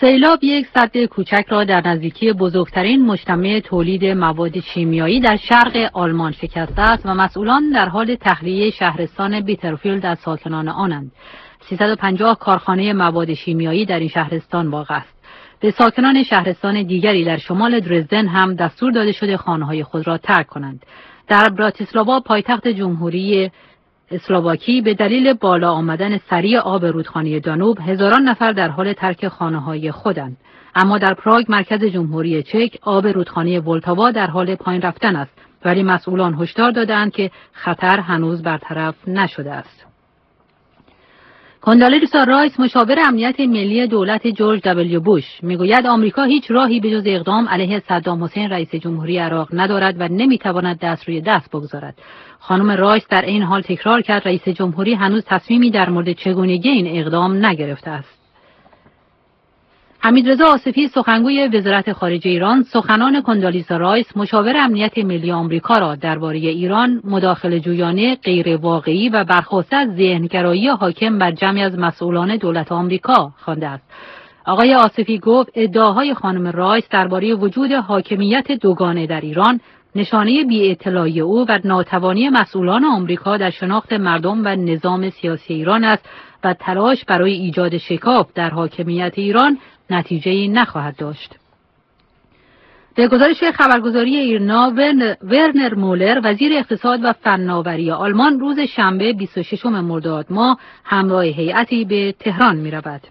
سیلاب یک سد کوچک را در نزدیکی بزرگترین مجتمع تولید مواد شیمیایی در شرق آلمان شکسته است و مسئولان در حال تخلیه شهرستان بیترفیلد از ساکنان آنند. 350 کارخانه مواد شیمیایی در این شهرستان واقع است. به ساکنان شهرستان دیگری در شمال درزدن هم دستور داده شده خانه‌های خود را ترک کنند. در براتیسلاوا پایتخت جمهوری اسلواکی به دلیل بالا آمدن سریع آب رودخانه دانوب هزاران نفر در حال ترک خانه‌های خودند. اما در پراگ مرکز جمهوری چک آب رودخانه ولتاوا در حال پایین رفتن است، ولی مسئولان هشدار دادند که خطر هنوز برطرف نشده است. کاندالیسا رایس مشاور امنیت ملی دولت جورج دبلیو بوش میگوید آمریکا هیچ راهی به جز اقدام علیه صدام حسین رئیس جمهوری عراق ندارد و نمیتواند دست روی دست بگذارد. خانم رایس در این حال تکرار کرد رئیس جمهوری هنوز تصمیمی در مورد چگونگی این اقدام نگرفته است. حمیدرضا آصفی سخنگوی وزارت خارجه ایران سخنان کاندالیسا رایس مشاور امنیت ملی آمریکا را درباره ایران مداخله جویانه، غیر واقعی و برخواسته از ذهنگرایی حاکم بر جمعی از مسئولان دولت آمریکا خوانده است. آقای آصفی گفت ادعاهای خانم رایس درباره وجود حاکمیت دوگانه در ایران نشانه بی‌اطلاعی او و ناتوانی مسئولان آمریکا در شناخت مردم و نظام سیاسی ایران است و تلاش برای ایجاد شکاف در حاکمیت ایران نتیجه‌ای نخواهد داشت. به گزارش خبرگزاری ایرنا، ورنر مولر وزیر اقتصاد و فناوری آلمان روز شنبه 26 مرداد ماه همراه هیئتی به تهران می‌رود.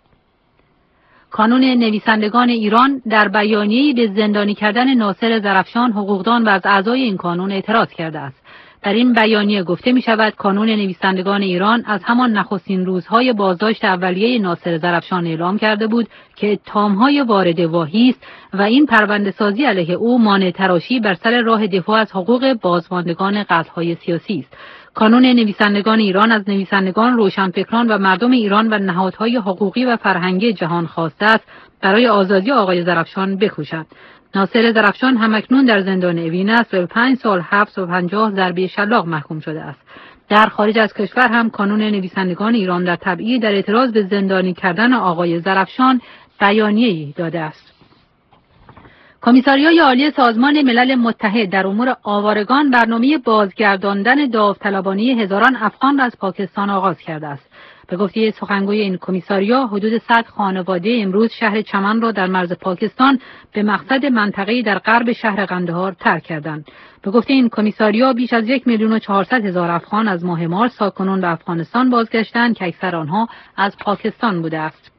کانون نویسندگان ایران در بیانیه‌ای به زندانی کردن ناصر زرافشان حقوقدان و از اعضای این کانون اعتراض کرده است. در این بیانیه گفته می شود کانون نویسندگان ایران از همان نخستین روزهای بازداشت اولیه ناصر زرافشان اعلام کرده بود که اتهام‌های وارد واهی است و این پرونده‌سازی علیه او مانع تراشی بر سر راه دفاع از حقوق بازماندگان قتل‌های سیاسی است. کانون نویسندگان ایران از نویسندگان، روشنفکران و مردم ایران و نهادهای حقوقی و فرهنگی جهان خواسته است برای آزادی آقای زرافشان بکوشند. ناصر زرافشان همکنون در زندان اوین است و به 5 سال حبس و 50 ضربه شلاق محکوم شده است. در خارج از کشور هم کانون نویسندگان ایران در تبعیض در اعتراض به زندانی کردن آقای زرافشان بیانیه‌ای داده است. کمیساریای عالی سازمان ملل متحد در امور آوارگان برنامه بازگرداندن داوطلبانه هزاران افغان را از پاکستان آغاز کرده است. به گفته سخنگوی این کمیساریا، حدود 100 خانواده امروز شهر چمن را در مرز پاکستان به مقصد منطقه‌ای در غرب شهر قندهار ترک کردند. به گفته این کمیساریا، بیش از 1,400,000 افغان از ماه مارس تاکنون به افغانستان بازگشتند که اکثر آنها از پاکستان بوده است.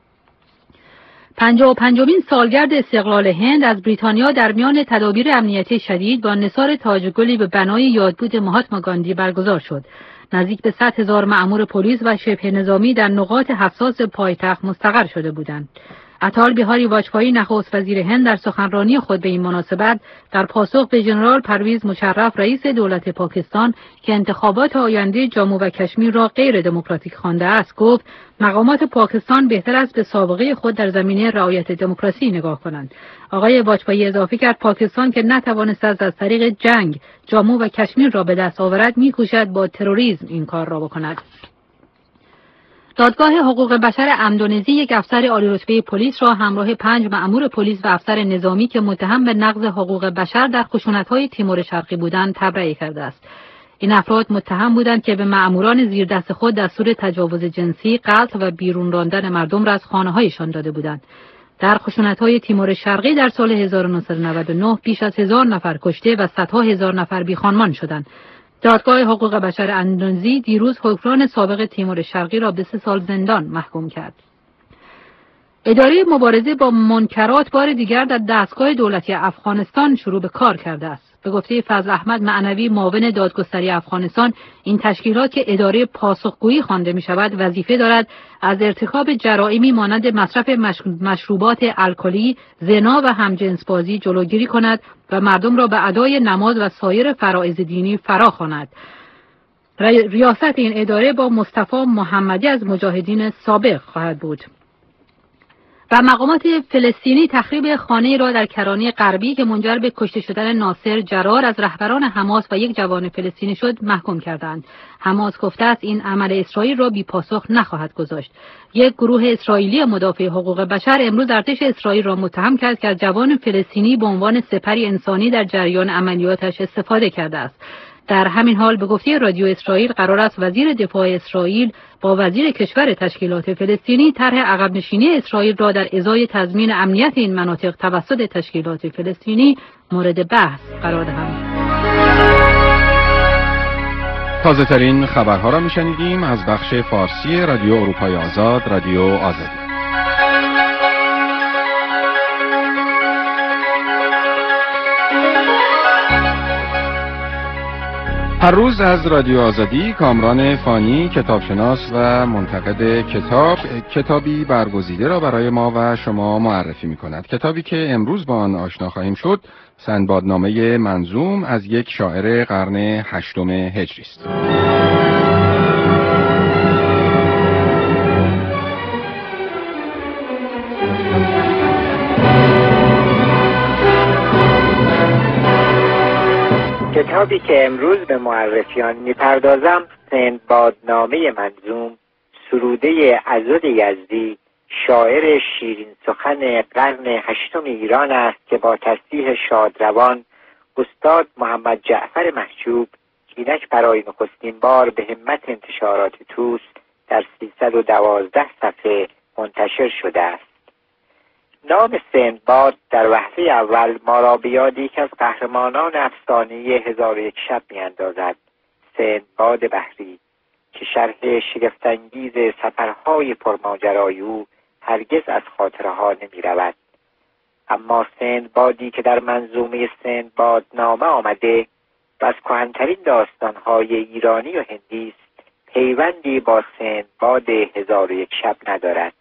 55مین سالگرد استقلال هند از بریتانیا در میان تدابیر امنیتی شدید با نثار تاجگلی به بنای یادبود مهاتما گاندی برگزار شد. نزدیک به 100,000 مأمور پلیس و شبه نظامی در نقاط حساس پایتخت مستقر شده بودند. اطال بیهاری واجپایی نخست وزیر هند در سخنرانی خود به این مناسبت در پاسخ به ژنرال پرویز مشرف رئیس دولت پاکستان که انتخابات آینده جامو و کشمیر را غیر دموکراتیک خوانده است گفت مقامات پاکستان بهتر است به سابقه خود در زمینه رعایت دموکراسی نگاه کنند. آقای واجپایی اضافه کرد پاکستان که نتوانسته از طریق جنگ جامو و کشمیر را به دست آورد می‌کوشد با تروریسم این کار را بکند. دادگاه حقوق بشر اندونزی یک افسر عالی رتبه پلیس را همراه 5 مأمور پلیس و افسر نظامی که متهم به نقض حقوق بشر در خشونت‌های تیمور شرقی بودند تبرئه کرده است. این افراد متهم بودند که به مأموران زیر دست خود دستور تجاوز جنسی، قتل و بیرون راندن مردم را از خانه‌هایشان داده بودند. در خشونت‌های تیمور شرقی در سال 1999 بیش از 1000 نفر کشته و صدها هزار نفر بیخانمان شدند. دادگاه حقوق بشر اندونزی دیروز حکمران سابق تیمور شرقی را به 3 سال زندان محکوم کرد. اداره مبارزه با منکرات بار دیگر در دستگاه دولتی افغانستان شروع به کار کرده است. به گفته فضل احمد معنوی معاون دادگستری افغانستان، این تشکیلات که اداره پاسخگویی خوانده می شود وظیفه دارد از ارتکاب جرائمی مانند مصرف مشروبات الکلی، زنا و همجنسبازی جلوگیری کند و مردم را به ادای نماز و سایر فرائض دینی فراخواند. ریاست این اداره با مصطفی محمدی از مجاهدین سابق خواهد بود. و مقامات فلسطینی تخریب خانه را در کرانه غربی که منجر به کشته شدن ناصر جرار از رهبران حماس و یک جوان فلسطینی شد محکوم کردند. حماس گفته است این عمل اسرائیل را بی پاسخ نخواهد گذاشت. یک گروه اسرائیلی مدافع حقوق بشر امروز ارتش اسرائیل را متهم کرد که از جوان فلسطینی به عنوان سپری انسانی در جریان عملیاتش استفاده کرده است. در همین حال به گفته رادیو اسرائیل قرار است وزیر دفاع اسرائیل با وزیر کشور تشکیلات فلسطینی طرح عقب نشینی اسرائیل را در ازای تضمین امنیت این مناطق توسط تشکیلات فلسطینی مورد بحث قرار دهند. تازه ترین خبرها را میشنیدیم از بخش فارسی رادیو اروپای آزاد، رادیو آزادی. هر روز از رادیو آزادی کامران فانی، کتابشناس و منتقد کتابی برگزیده را برای ما و شما معرفی می کند. کتابی که امروز با آن آشنا خواهیم شد سندبادنامه منظوم از یک شاعر قرن 8 هجری است. کتابی که امروز به معرفی آن می‌پردازم سندبادنامه منظوم، سروده عضد یزدی، شاعر شیرین سخن قرن 8 ایران است که با تصحیح شادروان استاد محمد جعفر محجوب اینک برای نخستین بار به همت انتشارات توس در 312 صفحه منتشر شده است. نام سندباد در وهله اول ما را به یاد یکی از قهرمانان افسانه 1001 شب می‌اندازد، سندباد بحری که شرح شگفت‌انگیز سفرهای پرماجرای او هرگز از خاطرها نمی‌رود. اما سندبادی که در منظومه سندبادنامه آمده و از کهن‌ترین داستان‌های ایرانی و هندی است، پیوندی با سندباد 1001 شب ندارد.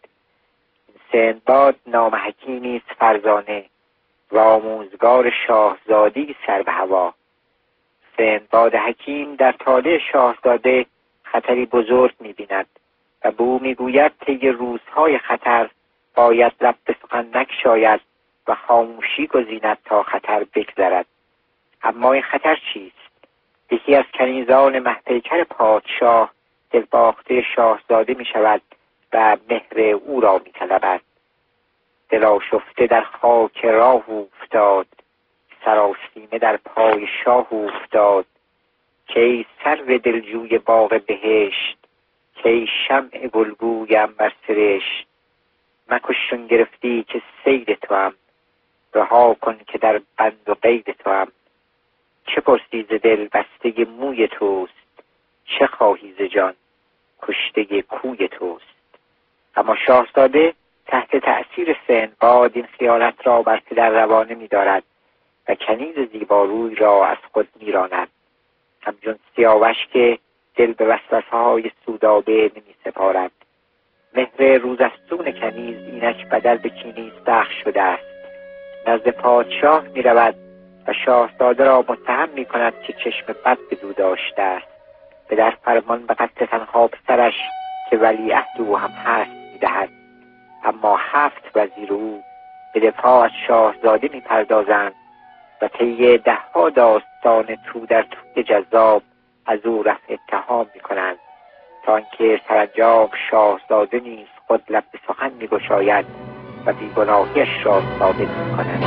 سندباد نام حکیمی است فرزانه و آموزگار شاهزادی سر به هوا. سندباد حکیم در طالع شاهزاده خطری بزرگ می‌بیند و به او می‌گوید طی روزهای خطر باید لب به سخن نگشاید و خاموشی گزیند تا خطر بگذرد. اما این خطر چیست؟ یکی از کنیزان مهپیکر پادشاه دلباخته شاهزاده می‌شود و مهر او را می‌طلبد. دل آشفته در خاک راه افتاد، سراسیمه در پای شاه افتاد. کی سرو دلجوی باغ بهشت، کی شمع گلگوی عنبر سرشت. مکش چون گرفتی که صید توام، رها کن که در بند و قید توام. چه پرسی ز دل بسته موی توست، چه خواهی ز جان کشته کوی توست. اما شاهزاده تحت تأثیر سندباد این خیالت را بر پدر روانه می‌دارد و کنیز زیباروی را از خود می‌راند. همچون سیاوش که دل به وسوسه‌های سودابه نمی‌سپارد. مهر روزافزون کنیز اینک بدل به کینی سخت شده است. نزد پادشاه می‌رود و شاهزاده را متهم می‌کند که چشم بد به دو داشته است. به در فرمان به قتل تنها پسرش که ولیعهد او هم هست می‌دهد. اما 7 وزیر او به دفاع از شاهزاده می‌پردازند و طی 10 داستان تو در توی جذاب از او رفع اتهام می‌کنند تا اینکه سرانجام شاهزاده نیز خود لب به سخن می‌گشاید و بی‌گناهیش را ثابت می‌کند.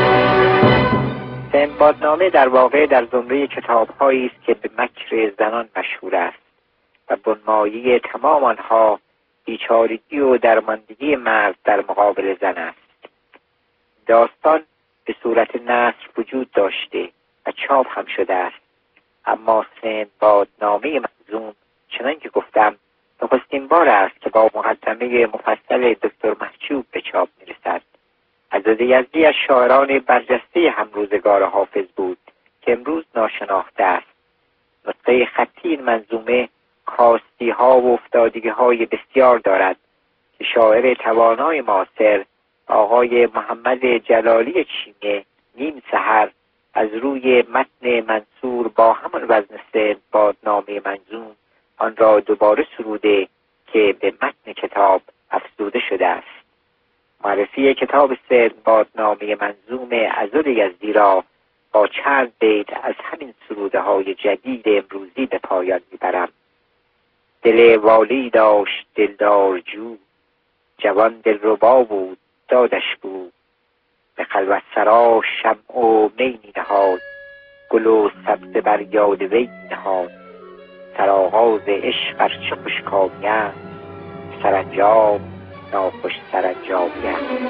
سندبادنامه در واقع در زمره کتاب‌هایی است که به مکر زنان مشهور است و بنمایه تمام آنها بیچارگی و درماندگی مرد در مقابل زن است. داستان به صورت نثر وجود داشته و چاپ هم شده است، اما سندبادنامه منظوم چنان که گفتم نخستین بار است که با مقدمه مفصل دکتر محجوب به چاپ می‌رسد. عضد یزدی از شاعران برجسته همروزگار حافظ بود که امروز ناشناخته است. نسخه خطی این منظومه کاستی ها و افتادگی های بسیار دارد که شاعر توانای معاصر آقای محمد جلالی چینه نیم سحر از روی متن منصور با همان وزن سندبادنامه منظوم آن را دوباره سروده که به متن کتاب افزوده شده است. معرفی کتاب سندبادنامه منظوم عضد یزدی را با چند بیت از همین سروده های جدید امروزی به پایان میبرم. دل والی داشت دلدار جو، جوان دلربا بود دادش بود، به خلوت سرا شمع و می نهاد، گل و سبزه بر یاد وی نهاد. سرآغاز عشق ار چه خوشکامی است، سرانجام ناخوش سرانجامی است.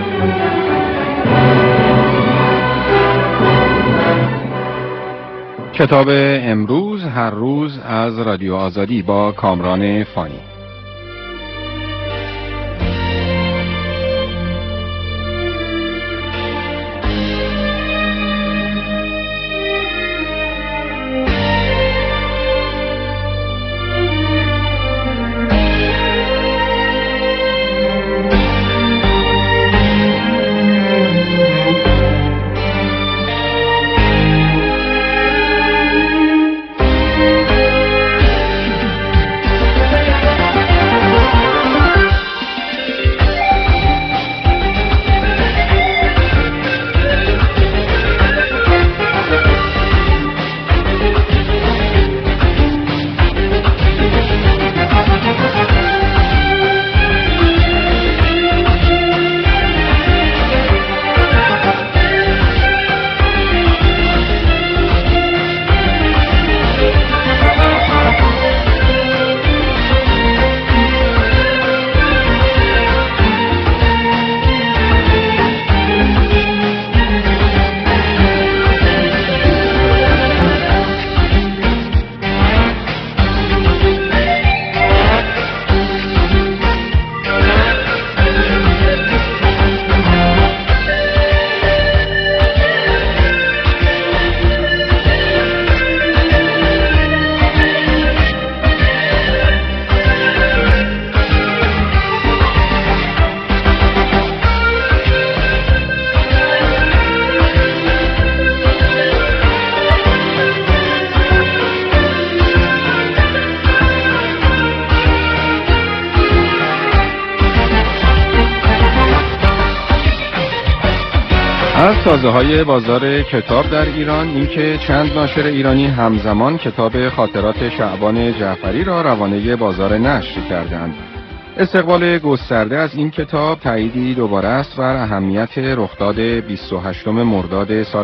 کتاب امروز هر روز از رادیو آزادی با کامران فانی. از سازه‌های بازار کتاب در ایران اینکه چند ناشر ایرانی همزمان کتاب خاطرات شعبان جعفری را روانه بازار نشر کردند. استقبال گسترده از این کتاب تأییدی دوباره است بر اهمیت رخداد 28 مرداد سال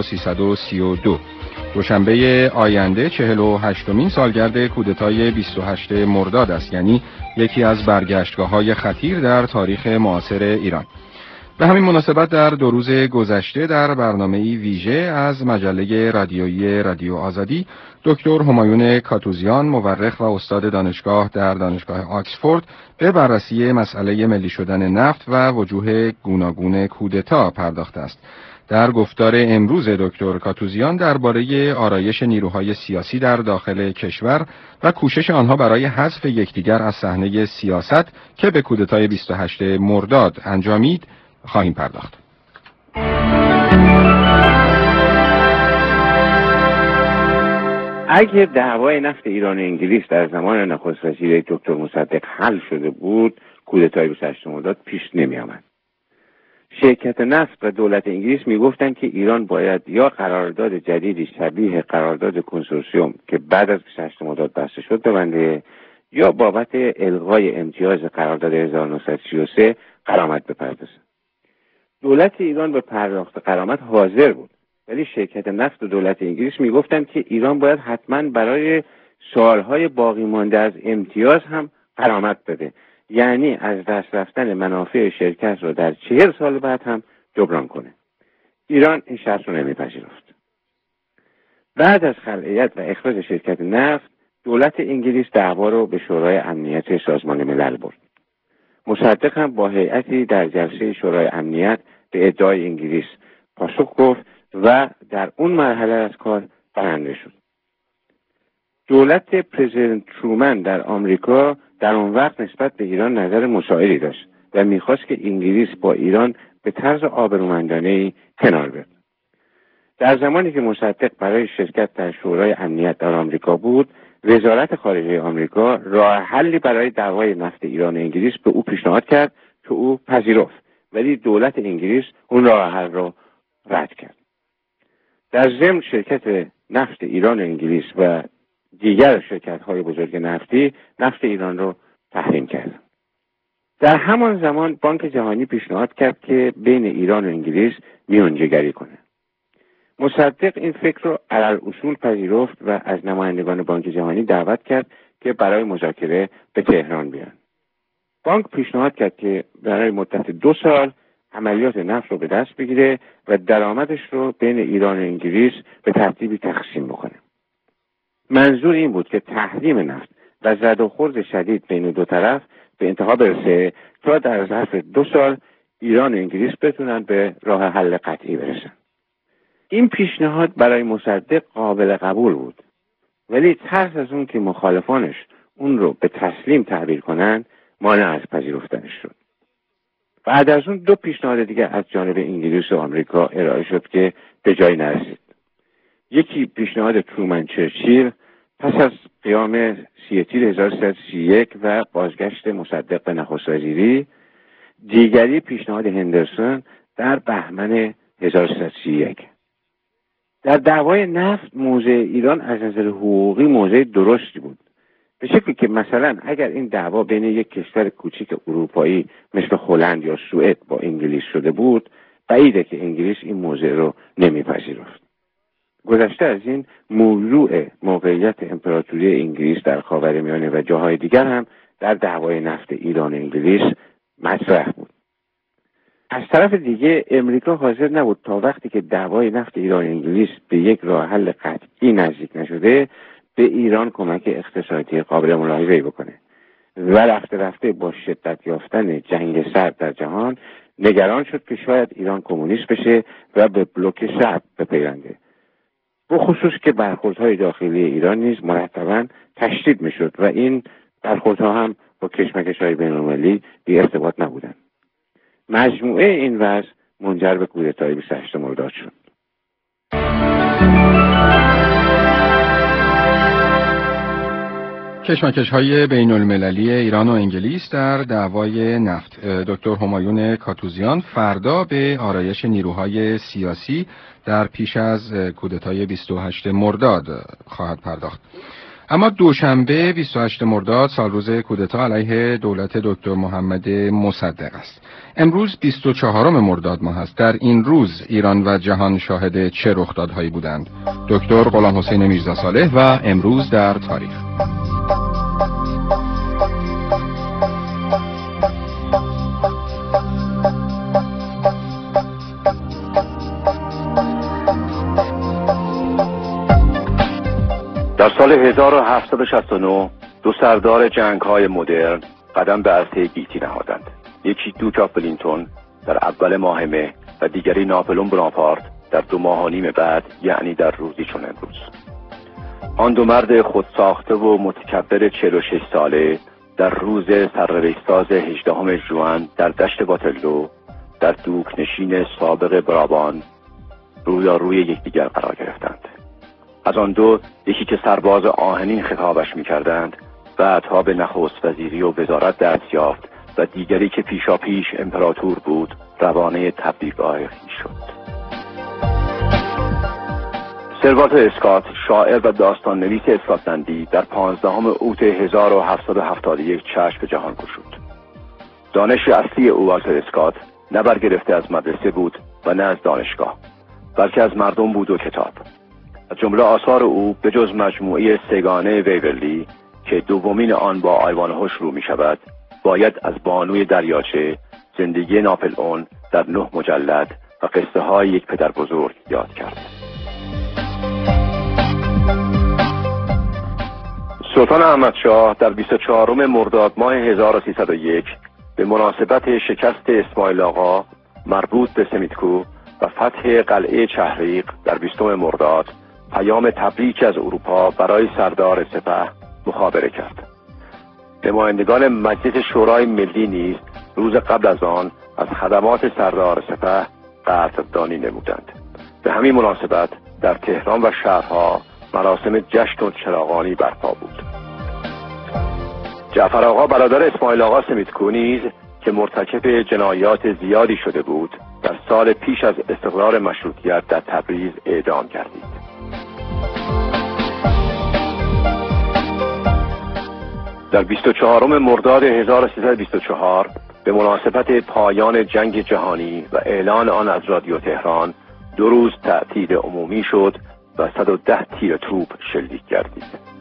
1332. دوشنبه آینده 48مین سالگرد کودتای 28 مرداد است، یعنی یکی از برگشتگاه‌های خطیر در تاریخ معاصر ایران. به همین مناسبت در 2 روز گذشته در برنامه‌ای ویژه از مجله رادیویی رادیو آزادی دکتر همایون کاتوزیان، مورخ و استاد دانشگاه در دانشگاه آکسفورد، به بررسی مسئله ملی شدن نفت و وجوه گوناگون کودتا پرداخته است. در گفتار امروز دکتر کاتوزیان درباره آرایش نیروهای سیاسی در داخل کشور و کوشش آنها برای حذف یکدیگر از صحنه سیاست که به کودتای 28 مرداد انجامید خواهیم پرداخت. اگر دعوای نفت ایران و انگلیس در زمان نخست وزیر دکتر مصدق حل شده بود، کودتای 28 مرداد پیش نمی آمد. شرکت نفت و دولت انگلیس می گفتند که ایران باید یا قرارداد جدیدی شبیه قرارداد کنسورسیوم که بعد از 28 مرداد بسته شد ببنده، یا بابت الغای امتیاز قرارداد 1933 غرامت بپردازه. دولت ایران به پرداخت غرامت حاضر بود، ولی شرکت نفت و دولت انگلیس میگفتند که ایران باید حتما برای سالهای باقی مانده از امتیاز هم غرامت بده، یعنی از دست رفتن منافع شرکت رو در 40 سال بعد هم جبران کنه. ایران این شرط رو نمیپذیرفت. بعد از خلعیت و اخراج شرکت نفت، دولت انگلیس دعوا رو به شورای امنیت سازمان ملل برد. مصدق هم با هیئتی در جلسه شورای امنیت به ادعای انگلیس پاسخ گفت و در اون مرحله از کار برنده شد. دولت پرزیدنت ترومن در آمریکا در اون وقت نسبت به ایران نظر مساعدی داشت و میخواست که انگلیس با ایران به طرز آبرومندانه‌ای کنار بیاد. در زمانی که مصدق برای شرکت در شورای امنیت در آمریکا بود، وزارت خارجه آمریکا راه حلی برای دعوای نفت ایران و انگلیس به او پیشنهاد کرد که او پذیرفت ولی دولت انگلیس اون راه حل رو رد کرد. در ضمن شرکت نفت ایران و انگلیس و دیگر شرکت‌های بزرگ نفتی نفت ایران رو تحریم کردند. در همان زمان بانک جهانی پیشنهاد کرد که بین ایران و انگلیس میانجیگری کنه. مصدق این فکر رو علل اصول پذیرفت و از نمایندگان بانک جهانی دعوت کرد که برای مذاکره به تهران بیان. بانک پیشنهاد کرد که برای مدت 2 سال عملیات نفت رو به دست بگیره و درآمدش رو بین ایران و انگلیس به ترتیبی تقسیم بکنه. منظور این بود که تحریم نفت و زد و خورد شدید بین دو طرف به انتها برسه تا در ظرف 2 سال ایران و انگلیس بتونن به راه حل قطعی برسن. این پیشنهاد برای مصدق قابل قبول بود، ولی ترس از اون که مخالفانش اون رو به تسلیم تعبیر کنن مانع از پذیرفتنش شد. بعد از اون 2 پیشنهاد دیگه از جانب انگلیس و آمریکا ارائه شد که به جایی نرسید. یکی پیشنهاد ترومن چرچیل پس از قیام 3 تیر 1331 و بازگشت مصدق به نخست وزیری، دیگری پیشنهاد هندرسون در بهمن 1331. در دعوای نفت موضع ایران از نظر حقوقی موضع درستی بود، به شکلی که مثلا اگر این دعوا بین یک کشور کوچیک اروپایی مثل هلند یا سوئد با انگلیس شده بود، بعیده که انگلیس این موضع رو نمیپذیرفت. گذشته از این، موضوع موقعیت امپراتوری انگلیس در خاورمیانه و جاهای دیگر هم در دعوای نفت ایران و انگلیس مطرح بود. از طرف دیگه امریکا حاضر نبود تا وقتی که دعوای نفت ایران و انگلیس به یک راه حل قطعی نزدیک نشده به ایران کمک اقتصادی قابل ملاحظه‌ای بکنه و رفته رفته با شدت یافتن جنگ سرد در جهان نگران شد که شاید ایران کمونیست بشه و به بلوک شرق بپیونده. بخصوص که برخوردهای داخلی ایران نیز مرتباً تشدید میشد و این برخوردها هم با کشمکش‌های بین‌المللی بی ارتباط نبودند. مجموعه این وضع منجر به کودتای 28 مرداد شد. کشمکش‌های بین‌المللی ایران و انگلیس در دعوای نفت. دکتر همایون کاتوزیان فردا به آرایش نیروهای سیاسی در پیش از کودتای 28 مرداد خواهد پرداخت. اما دوشنبه 28 مرداد سالروز کودتا علیه دولت دکتر محمد مصدق است. امروز 24 مرداد ماه است. در این روز ایران و جهان شاهد چه رخدادهایی بودند؟ دکتر غلام حسین میرزا صالح و امروز در تاریخ. در سال 1769 2 سردار جنگ‌های مدرن قدم به عرصه گیتی نهادند. یکی دوک آف ولینگتون در اول ماه مه و دیگری ناپلئون بناپارت در 2 ماه و نیم بعد، یعنی در روزی چون امروز. آن 2 مرد خودساخته و متکبر 46 ساله در روز سرنوشت‌ساز 18 ژوئن در دشت واترلو در دوک نشین سابق برابان روی یکدیگر قرار گرفتند. از آن 2 یکی که سرباز آهنین خطابش می‌کردند بعدها به نخست وزیری و وزارت دست یافت و دیگری که پیشاپیش امپراتور بود روانه تبریک‌گاه خویش شد. سروالتر اسکات، شاعر و داستان نویس اسکاتلندی، در 15 اوت 1771 چشم به جهان گشود. دانش اصلی او والتر اسکات نه برگرفته از مدرسه بود و نه از دانشگاه، بلکه از مردم بود و کتاب. از جمله آثار او به جز مجموعه 3گانه ویورلی که دومین آن با آیوان هوش شروع می شود، باید از بانوی دریاچه، زندگی ناپلئون در 9 مجلد و قصه های یک پدر بزرگ یاد کرد. سلطان احمدشاه در 24 مرداد ماه 1301 به مناسبت شکست اسماعیل آقا مربوط به سمیتکو و فتح قلعه چهریق در 20 مرداد پیام تبریک از اروپا برای سردار سپه مخابره کرد. نمایندگان مجلس شورای ملی نیز روز قبل از آن از خدمات سردار سپه قدردانی نمودند. به همین مناسبت در تهران و شهرها مراسم جشن و چراغانی برپا بود. جعفر آقا برادر اسماعیل آقا سمیتکو نیز که مرتکب جنایات زیادی شده بود در سال پیش از استقرار مشروطیت در تبریز اعدام گردید. در 24 مرداد 1324 به مناسبت پایان جنگ جهانی و اعلان آن از رادیو تهران 2 روز تعطیل عمومی شد و 110 تیر توپ شلیک گردید.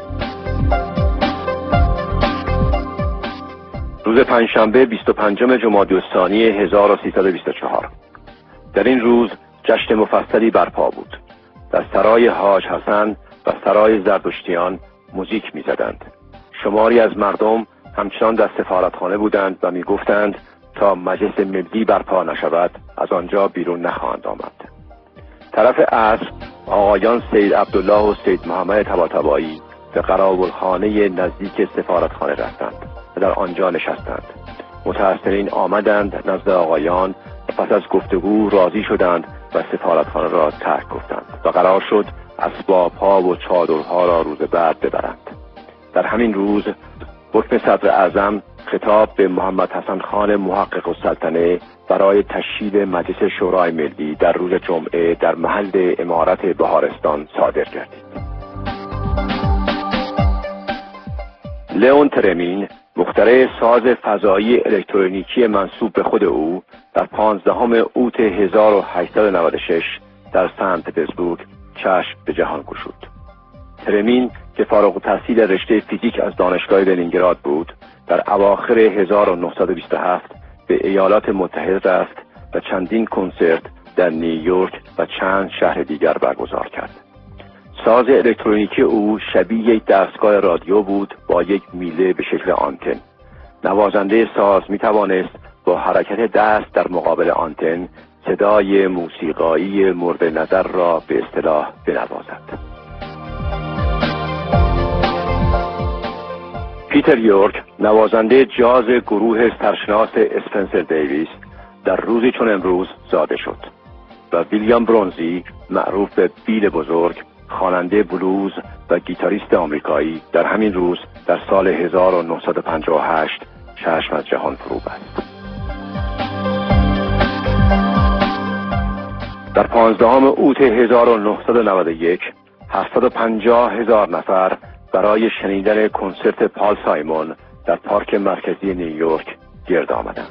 روز پنجشنبه 25 جمادی الثانی 1324 در این روز جشن مفصلی برپا بود. در سرای حاج حسن و سرای زردشتیان موزیک می‌زدند. شماری از مردم همچنان در سفارتخانه بودند و می‌گفتند تا مجلس ملی برپا نشود از آنجا بیرون نخواهند آمد. طرف عصر آقایان سید عبدالله و سید محمد طباطبایی به قراولخانه نزدیک سفارتخانه رفتند و در آنجا نشستند. متأثرین آمدند نزد آقایان و پس از گفتگو راضی شدند و سفارتخانه را ترک گفتند و قرار شد اسباب‌ها و چادرها را روز بعد ببرند. در همین روز حکم صدر اعظم خطاب به محمد حسن خان محقق السلطنه برای تشکیل مجلس شورای ملی در روز جمعه در محل امارت بهارستان صادر گردید. لئون ترمین مخترع ساز فضایی الکترونیکی منسوب به خود او در 15 اوت 1896 در سن پترزبورگ چشم به جهان گشود. ترمین که فارغ التحصیل رشته فیزیک از دانشگاه لنینگراد بود، در اواخر 1927 به ایالات متحده رفت و چندین کنسرت در نیویورک و چند شهر دیگر برگزار کرد. ساز الکترونیکی او شبیه یک دستگاه رادیو بود با یک میله به شکل آنتن. نوازنده ساز می توانست با حرکت دست در مقابل آنتن صدای موسیقایی مورد نظر را به اصطلاح بنوازد. پیتر یورک نوازنده جاز گروه سرشناس اسپنسر دیویس در روزی چون امروز زاده شد و ویلیام برونزی معروف به بیل بزرگ خواننده بلوز و گیتاریست آمریکایی در همین روز در سال 1958 چشم از جهان فرو بست. در 15 اوت 1991 750,000 نفر برای شنیدن کنسرت پال سایمون در پارک مرکزی نیویورک گرد آمدند.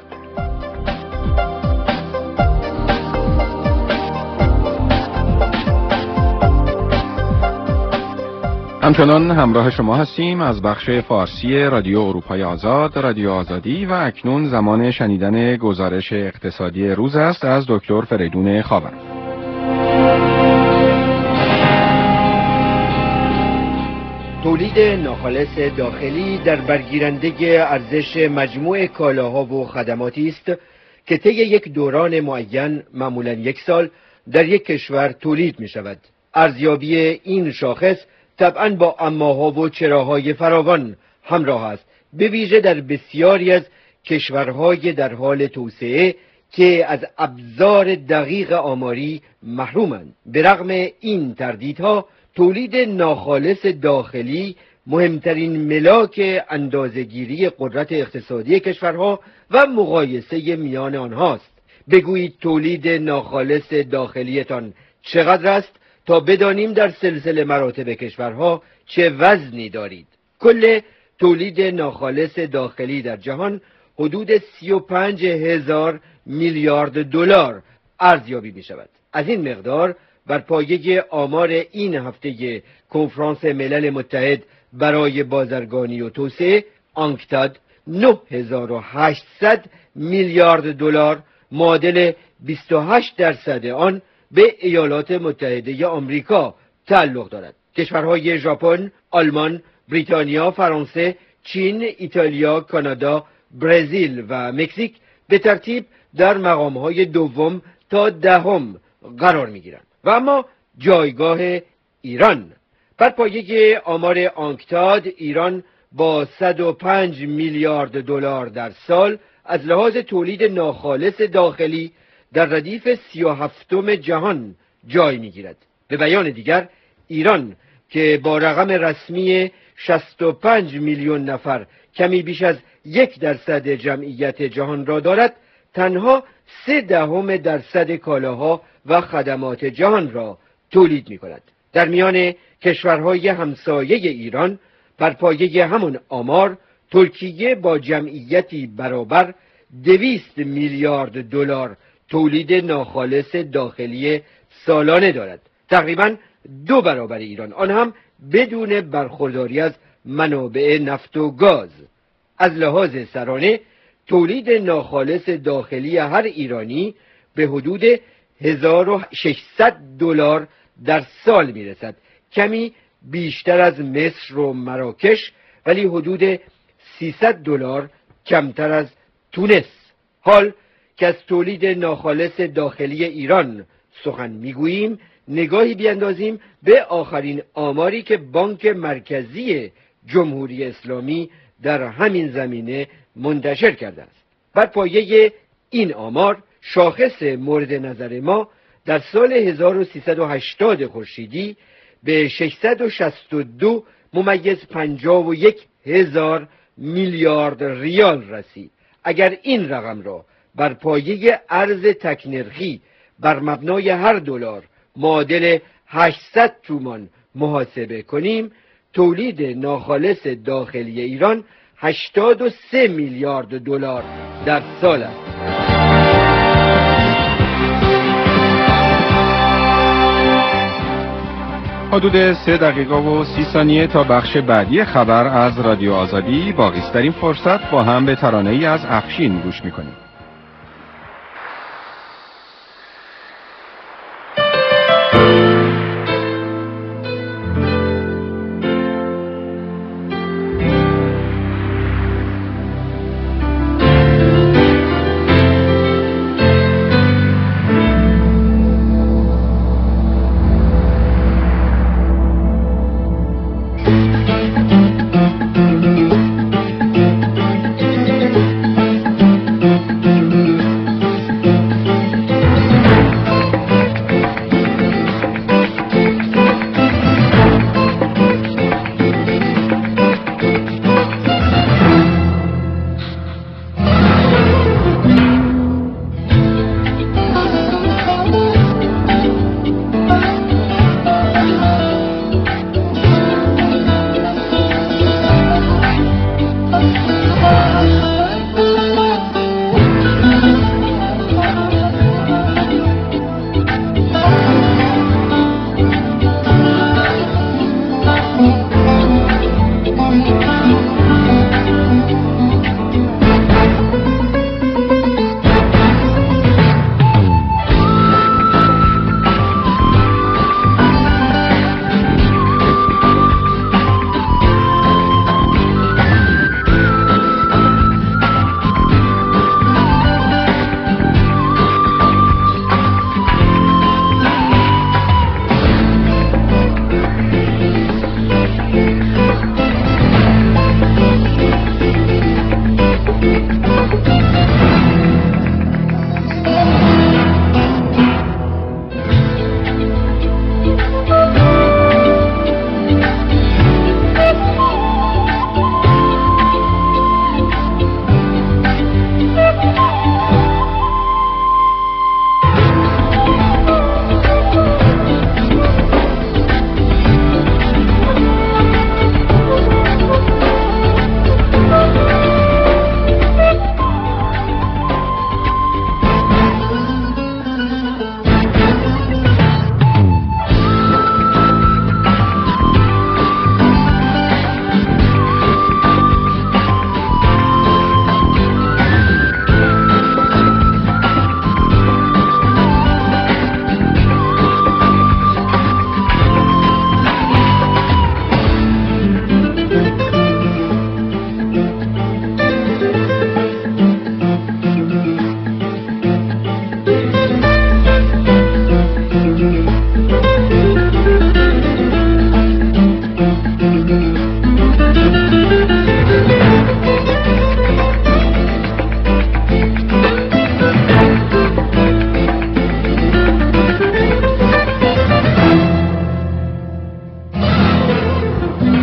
همچنان همراه شما هستیم از بخش فارسی رادیو اروپای آزاد، رادیو آزادی، و اکنون زمان شنیدن گزارش اقتصادی روز است از دکتر فریدون خاور. تولید ناخالص داخلی در برگیرنده ارزش مجموع کالاها و خدماتی است که طی یک دوران معین، معمولاً 1 سال، در یک کشور تولید می شود. ارزیابی این شاخص طبعاً با اماها و چراهای فراوان همراه است، به ویژه در بسیاری از کشورهای در حال توسعه که از ابزار دقیق آماری محرومند. به رغم این تردیدها، تولید ناخالص داخلی مهمترین ملاک اندازه‌گیری قدرت اقتصادی کشورها و مقایسه میان آنهاست. بگویید تولید ناخالص داخلیتان چقدر است تا بدانیم در سلسله مراتب کشورها چه وزنی دارید. کل تولید ناخالص داخلی در جهان حدود 35,000 میلیارد دلار ارزیابی می شود. از این مقدار بر پایه آمار این هفته کنفرانس ملل متحد برای بازرگانی و توسعه آنکتاد 9800 میلیارد دلار معادل 28% آن به ایالات متحده آمریکا تعلق دارد. کشورهای ژاپن، آلمان، بریتانیا، فرانسه، چین، ایتالیا، کانادا، برزیل و مکزیک به ترتیب در مقامهای دوم تا دهم قرار می‌گیرند. و اما جایگاه ایران، بر پایه آمار آنکتاد، ایران با 105 میلیارد دلار در سال از لحاظ تولید ناخالص داخلی در ردیف 37م جهان جای می‌گیرد. به بیان دیگر، ایران که با رقم رسمی 65 میلیون نفر کمی بیش از 1% جمعیت جهان را دارد، تنها 0.3% کالاها و خدمات جهان را تولید می کند. در میان کشورهای همسایه ایران بر پایه همان آمار، ترکیه با جمعیتی برابر 200 میلیارد دلار تولید ناخالص داخلی سالانه دارد، تقریباً 2 برابر ایران، آن هم بدون برخورداری از منابع نفت و گاز. از لحاظ سرانه تولید ناخالص داخلی هر ایرانی به حدود 1600 دلار در سال میرسد، کمی بیشتر از مصر و مراکش، ولی حدود 300 دلار کمتر از تونس. حال که از تولید ناخالص داخلی ایران سخن میگوییم، نگاهی بیندازیم به آخرین آماری که بانک مرکزی جمهوری اسلامی در همین زمینه منتشر کرده است. بر پایه این آمار، شاخص مورد نظر ما در سال 1380 خورشیدی به 662.51 هزار میلیارد ریال رسید. اگر این رقم را بر پایه ارز تکنرخی بر مبنای هر دلار معادل 800 تومان محاسبه کنیم، تولید ناخالص داخلی ایران 83 میلیارد دلار در سال است. حدود 3 دقیقه و 30 ثانیه تا بخش بعدی خبر از رادیو آزادی باقی است. در این فرصت با هم به ترانه‌ای از افشین گوش می‌کنیم.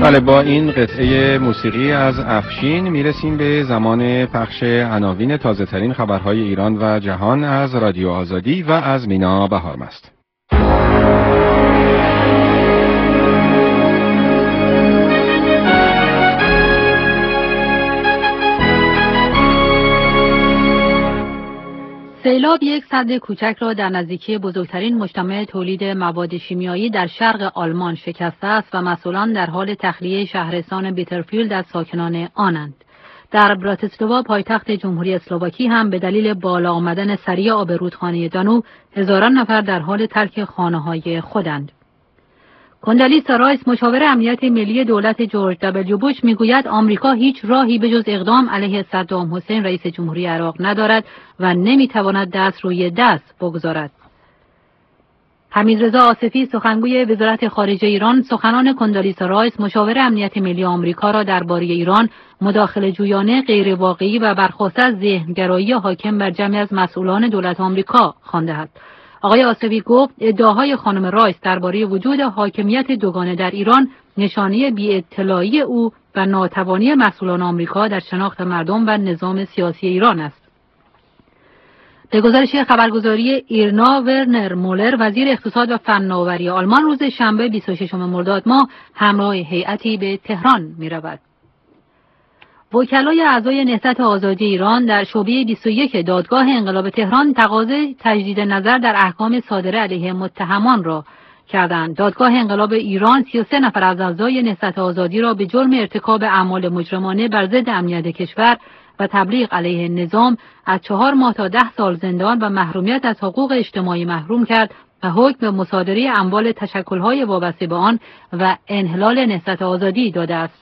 بله، با این قطعه موسیقی از افشین میرسیم به زمان پخش عناوین تازه ترین خبرهای ایران و جهان از رادیو آزادی و از مینا بهارمست. سیلاب یک سد کوچک را در نزدیکی بزرگترین مجتمع تولید مواد شیمیایی در شرق آلمان شکسته است و مسئولان در حال تخلیه شهرستان بیترفیلد از ساکنان آنند. در براتیسلاوا پایتخت جمهوری اسلواکی هم به دلیل بالا آمدن سریع آب رودخانه دانوب هزاران نفر در حال ترک خانه‌های خودند. کندالیسا رایس مشاور امنیت ملی دولت جورج دبلیو بوش میگوید آمریکا هیچ راهی به جز اقدام علیه صدام حسین رئیس جمهوری عراق ندارد و نمیتواند دست روی دست بگذارد. حمیدرضا آصفی سخنگوی وزارت خارجه ایران سخنان کندالیسا رایس مشاور امنیت ملی آمریکا را درباره ایران مداخله جویانه غیر واقعی و برخواسته از ذهنگرایی حاکم بر جمعی از مسئولان دولت آمریکا خوانده است. آقای آصفی گفت ادعاهای خانم رایس درباره وجود حاکمیت دوگانه در ایران نشانه بی‌اطلاعی او و ناتوانی مسئولان آمریکا در شناخت مردم و نظام سیاسی ایران است. به گزارش خبرگزاری ایرنا، ورنر مولر وزیر اقتصاد و فناوری آلمان روز شنبه 26 مرداد ماه همراه هیئتی به تهران می‌رود. وکلای اعضای نهضت آزادی ایران در شعبه 21 دادگاه انقلاب تهران تقاضای تجدید نظر در احکام صادره علیه متهمان را کردند. دادگاه انقلاب ایران 33 نفر از اعضای نهضت آزادی را به جرم ارتکاب اعمال مجرمانه بر ضد امنیت کشور و تبلیغ علیه نظام از 4 ماه تا 10 سال زندان و محرومیت از حقوق اجتماعی محروم کرد و حکم به مصادره اموال تشکل‌های وابسته به آن و انحلال نهضت آزادی داده است.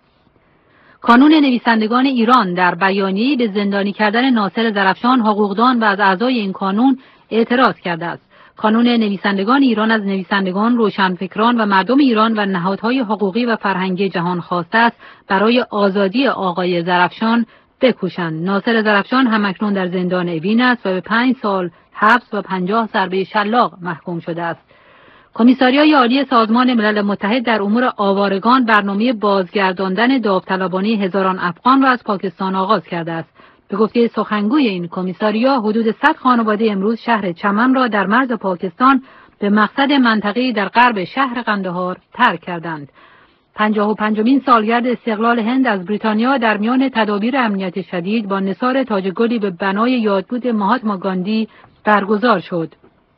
کانون نویسندگان ایران در بیانیه‌ای به زندانی کردن ناصر زرافشان حقوقدان و از اعضای این کانون اعتراض کرده است. کانون نویسندگان ایران از نویسندگان، روشنفکران و مردم ایران و نهادهای حقوقی و فرهنگی جهان خواسته است برای آزادی آقای زرافشان بکوشند. ناصر زرافشان همکنون در زندان اوین است و به 5 سال حبس و 50 ضربه شلاق محکوم شده است. کمیساریای عالی سازمان ملل متحد در امور آوارگان برنامه بازگرداندن داوطلبانه هزاران افغان را از پاکستان آغاز کرده است. به گفته سخنگوی این کمیساریا حدود 100 خانواده امروز شهر چمن را در مرز پاکستان به مقصد منطقه‌ای در غرب شهر قندهار ترک کردند. 55مین سالگرد استقلال هند از بریتانیا در میان تدابیر امنیت شدید با نثار تاج گلی به بنای یادبود مهاتما گاندی برگزار شد.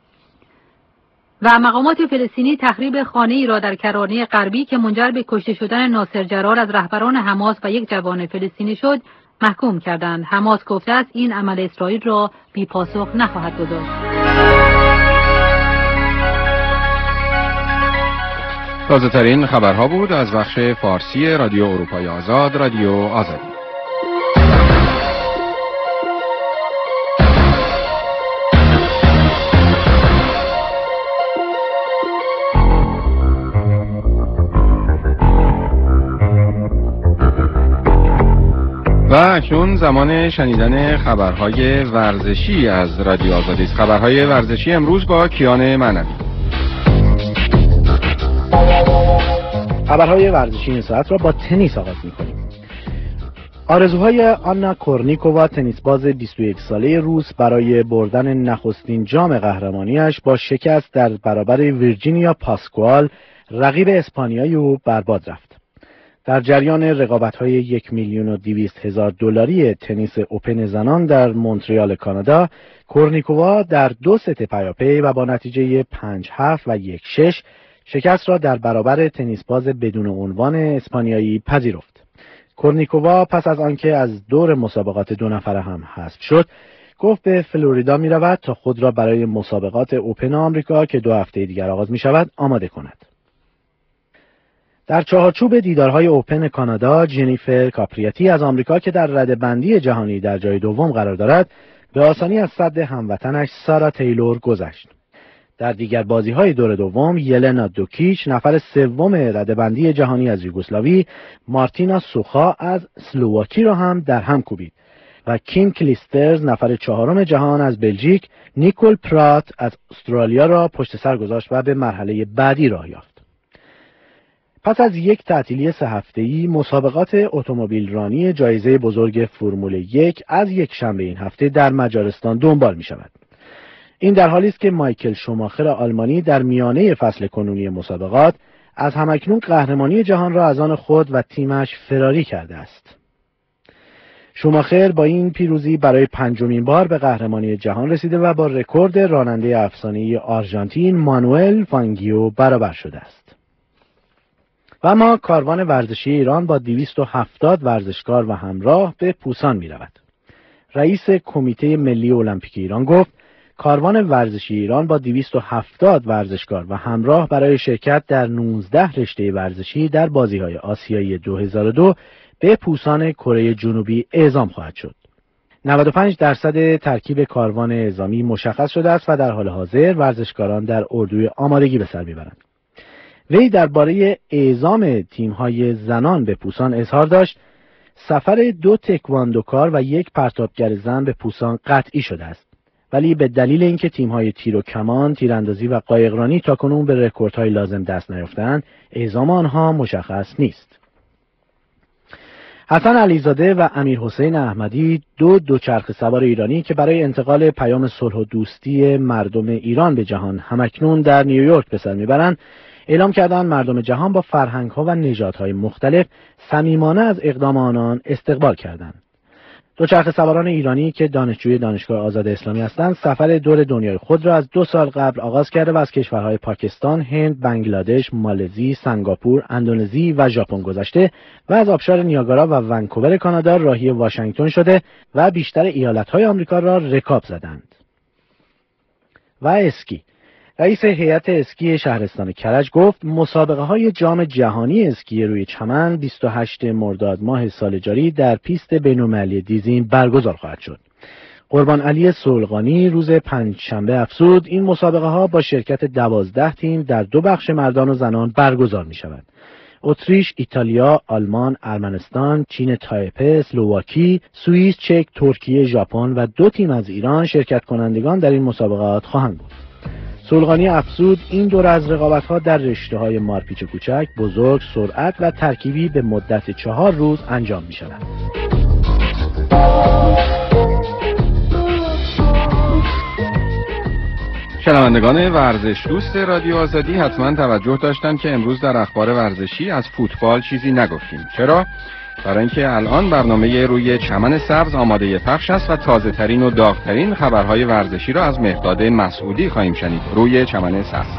و مقامات فلسطینی تخریب خانه‌ای را در کرانه غربی که منجر به کشته شدن ناصر جرار از رهبران حماس و یک جوان فلسطینی شد محکوم کردند. حماس گفته است این عمل اسرائیل را بی‌پاسخ نخواهد گذاشت. تازه ترین خبرها بود از بخش فارسی رادیو اروپای آزاد، رادیو آزادی. و اکنون زمان شنیدن خبرهای ورزشی از رادیو آزادی است. خبرهای ورزشی امروز با کیان معنوی. خبرهای ورزشی این ساعت را با تنیس آغاز می‌کنیم. آرزوهای آنا کورنیکووا تنیس باز 21 ساله روس برای بردن نخستین جام قهرمانیش با شکست در برابر ویرجینیا پاسکوال رقیب اسپانیایی او برباد رفت. در جریان رقابت‌های 1,200,000 دلاری تنیس اوپن زنان در مونترال کانادا، کورنیکووا در 2 ست پیاپی و با نتیجه 5-7 و 1-6 شکست را در برابر تنیس باز بدون عنوان اسپانیایی پذیرفت. کورنیکووا پس از آنکه از دور مسابقات 2 نفره هم حذف شد، گفت به فلوریدا می رود تا خود را برای مسابقات اوپن آمریکا که 2 هفته دیگر آغاز می شود آماده کند. در چارچوب دیدارهای اوپن کانادا، جنیفر کاپریاتی از آمریکا که در رده‌بندی جهانی در جای دوم قرار دارد، به آسانی از صد هموطنش سارا تیلور گذشت. در دیگر بازی‌های دور دوم، یلنا دوکیچ نفر سوم رده‌بندی جهانی از یوگسلاوی، مارتینا سوخا از اسلواکی را هم در هم کوبید و کیم کلیسترز نفر 4 جهان از بلژیک، نیکول پرات از استرالیا را پشت سر گذاشت و به مرحله بعدی راه یافت. پس از یک تعطیلی 3 هفته‌ای مسابقات اتومبیل رانی جایزه بزرگ فرمول 1 از یک شنبه این هفته در مجارستان دنبال می شود. این در حالی است که مایکل شوماخر آلمانی در میانه فصل کنونی مسابقات از همکنون قهرمانی جهان را از آن خود و تیمش فراری کرده است. شوماخر با این پیروزی برای 5مین بار به قهرمانی جهان رسیده و با رکورد راننده افسانه‌ای آرژانتین مانوئل فانگیو برابر شده است. و اما کاروان ورزشی ایران با 270 ورزشکار و همراه به پوسان می رود. رئیس کمیته ملی المپیک ایران گفت کاروان ورزشی ایران با 270 ورزشکار و همراه برای شرکت در 19 رشته ورزشی در بازی‌های آسیایی 2002 به پوسان کره جنوبی اعزام خواهد شد. 95% ترکیب کاروان اعزامی مشخص شده است و در حال حاضر ورزشکاران در اردوی آمادگی به سر میبرند. وی درباره اعزام تیم‌های زنان به پوسان اظهار داشت سفر 2 تکواندوکار و 1 پرتابگر زن به پوسان قطعی شده است، ولی به دلیل اینکه تیم‌های تیر و کمان، تیراندازی و قایقرانی تاکنون به رکوردهای لازم دست نیافتند، اعزام آنها مشخص نیست. حسن علیزاده و امیر حسین احمدی 2 دوچرخه سوار ایرانی که برای انتقال پیام صلح و دوستی مردم ایران به جهان همکنون در نیویورک به سر میبرند، اعلام کردند مردم جهان با فرهنگ‌ها و نژادهای مختلف صمیمانه از اقدام آنان استقبال کردند. دوچرخه سواران ایرانی که دانشجوی دانشگاه آزاد اسلامی هستند، سفر دور دنیای خود را از 2 سال قبل آغاز کرده و از کشورهای پاکستان، هند، بنگلادش، مالزی، سنگاپور، اندونزی و ژاپن گذشته و از آبشار نیاگارا و ونکوور کانادا راهی واشنگتن شده و بیشتر ایالت‌های آمریکا را رکاب زدند. و اسکی رئیس هیئت اسکی شهرستان کرج گفت مسابقه‌های جام جهانی اسکی روی چمن 28 مرداد ماه سال جاری در پیست بین‌المللی دیزین برگزار خواهد شد. قربان علی سلغانی روز پنجشنبه افزود این مسابقه‌ها با شرکت 12 تیم در 2 بخش مردان و زنان برگزار می‌شود. اتریش، ایتالیا، آلمان، ارمنستان، چین تایپه، اسلواکی، سوئیس، چک، ترکیه، ژاپن و 2 تیم از ایران شرکت کنندگان در این مسابقات خواهند بود. سلغانی افزود این دور از رقابت‌ها در رشته‌های مارپیچ کوچک، بزرگ، سرعت و ترکیبی به مدت 4 روز انجام می‌شود. شنوندگان ورزش دوست رادیو آزادی حتما توجه داشتن که امروز در اخبار ورزشی از فوتبال چیزی نگفتیم. چرا؟ برای اینکه الان برنامه روی چمن سبز آماده پخش است و تازه ترین و داغ‌ترین خبرهای ورزشی را از مهداد مسعودی خواهیم شنید. روی چمن سبز.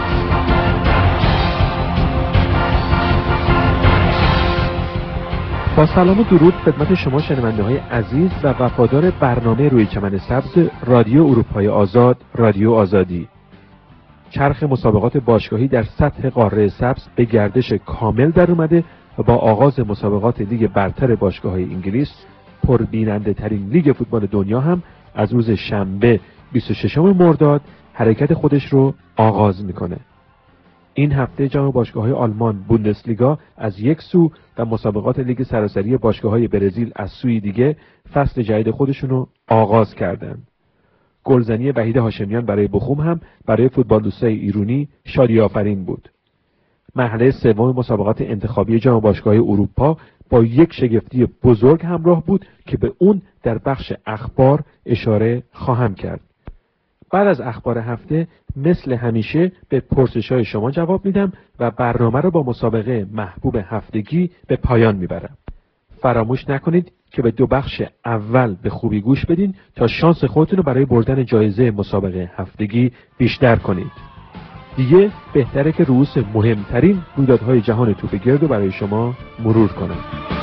با سلام و درود خدمت شما شنونده‌های عزیز و وفادار برنامه روی چمن سبز رادیو اروپای آزاد، رادیو آزادی. چرخ مسابقات باشگاهی در سطح قاره سبز به گردش کامل در اومده و با آغاز مسابقات لیگ برتر باشگاه‌های انگلیس، پربیننده ترین لیگ فوتبال دنیا هم از روز شنبه 26 مرداد حرکت خودش رو آغاز میکنه. این هفته جام باشگاه‌های آلمان بوندسلیگا از یک سو و مسابقات لیگ سراسری باشگاه‌های برزیل از سوی دیگه فصل جدید خودشون رو آغاز کردن. گلزنی وحید هاشمیان برای بخوم هم برای فوتبال دوستای ایرانی شادی آفرین بود. مرحله سوم مسابقات انتخابی جام باشگاه‌های اروپا با یک شگفتی بزرگ همراه بود که به اون در بخش اخبار اشاره خواهم کرد. بعد از اخبار هفته مثل همیشه به پرسش‌های شما جواب میدم و برنامه رو با مسابقه محبوب هفتگی به پایان میبرم. فراموش نکنید که به 2 بخش اول به خوبی گوش بدین تا شانس خودتون رو برای بردن جایزه مسابقه هفتگی بیشتر کنید. دیگه بهتره که رؤوس مهمترین رویدادهای جهان توپگرد رو برای شما مرور کنم.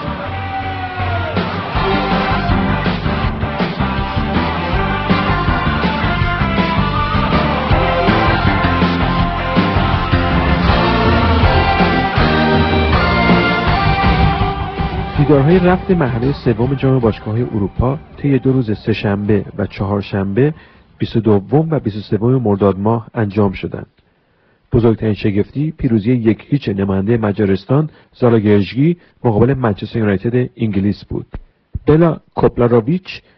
دیدارهای رفت مرحله سوم جام باشگاه‌های اروپا طی 2 روز سه‌شنبه و چهارشنبه 22 و 23 مرداد ماه انجام شدند. بزرگترین شگفتی پیروزی 1-0 نماینده مجارستان زالاگرژگی مقابل منچستر یونایتد انگلیس بود. بلا کوپلاروویچ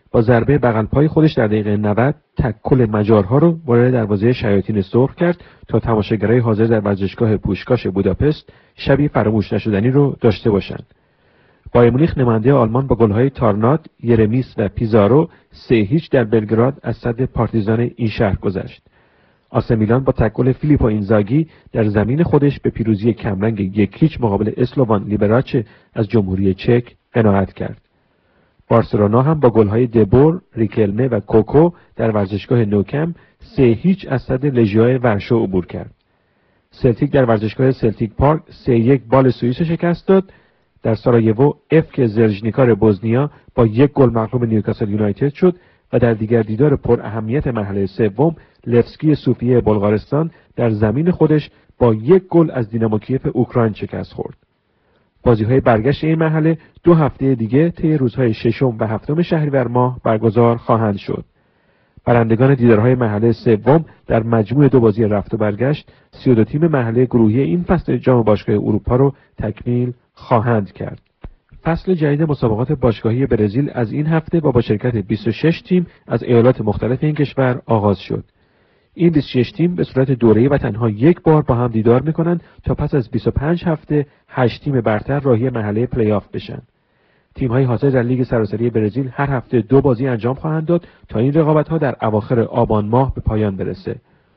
با ضربه بغل پای خودش در دقیقه 90 تکل مجارها رو وارد دروازه شیاطین سرخ کرد تا تماشاگرای حاضر در ورزشگاه پوشکاش بوداپست شبی فراموش نشدنی رو داشته باشند. بایر مونیخ نماینده آلمان با گل‌های تارنات، یرمیس و پیزارو 3-0 در بلگراد از صد پارتیزان این شهر گذشت. آسه میلان با تکل فیلیپو اینزاگی در زمین خودش به پیروزی کمرنگ 1-0 مقابل اسلووان لیبراچه از جمهوری چک قناعت کرد. بارسلونا هم با گل‌های دبور، ریکلمه و کوکو در ورزشگاه نوکم 3-0 از صد لژیای ورشو عبور کرد. سلتیک در ورزشگاه سلتیک پارک 3-1 بال سوئیس شکست داد. در سارایوو افک زرژنیکار بوزنیا با 1 گل مغلوب نیوکاسل یونایتد شد و در دیگر دیدار پر اهمیت مرحله سوم لفسکی صوفیه بلغارستان در زمین خودش با 1 گل از دینامو کیف اوکراین شکست خورد. بازی‌های برگشت این مرحله 2 هفته دیگه طی روزهای 6 و 7 شهریور ماه برگزار خواهند شد. برندگان دیدارهای مرحله سوم در مجموع 2 بازی رفت و برگشت 32 تیم مرحله گروهی این فصل جام باشگاه اروپا رو تکمیل خواهند کرد. فصل جدید مسابقات باشگاهی برزیل از این هفته با شرکت 26 تیم از ایالات مختلف این کشور آغاز شد. این 26 تیم به صورت دوره‌ای و تنها 1 بار با هم دیدار می‌کنند تا پس از 25 هفته 8 تیم برتر راهی مرحله پلی‌آف بشن. تیم‌های حاضر در لیگ سراسری برزیل هر هفته 2 بازی انجام خواهند داد تا این رقابت‌ها در اواخر آبان ماه به پایان برسه.